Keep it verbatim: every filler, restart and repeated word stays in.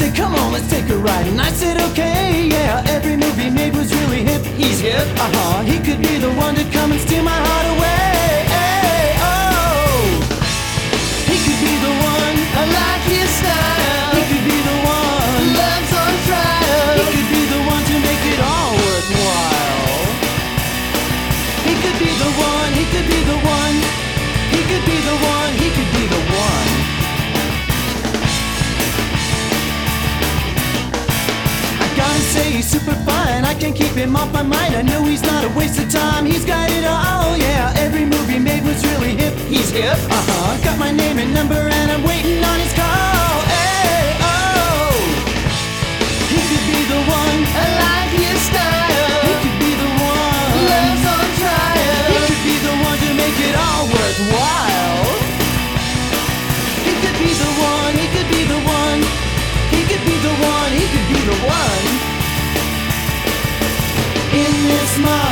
said, come on, let's take a ride. And I said, okay, yeah, every move he made was really hip. He's hip, uh-huh, he could be the one to come and steal my heart away. Hey, oh, he could be the one, I like his style. He could be the one, love's on trial. He could be the one to make it all worthwhile. He could be the one, he could be the one. He could be the one, he could be the one. Gotta say he's super fine, I can't keep him off my mind. I know he's not a waste of time, he's got it all, yeah. Every move he made was really hip. He's hip, uh-huh. Got my name and number and I'm waiting on his call. Hey, oh, he could be the one, I like his style. He could be the one, love's on trial. He could be the one to make it all worthwhile. He could be the one, he could be the one. He could be the one, he could be the one. In this mind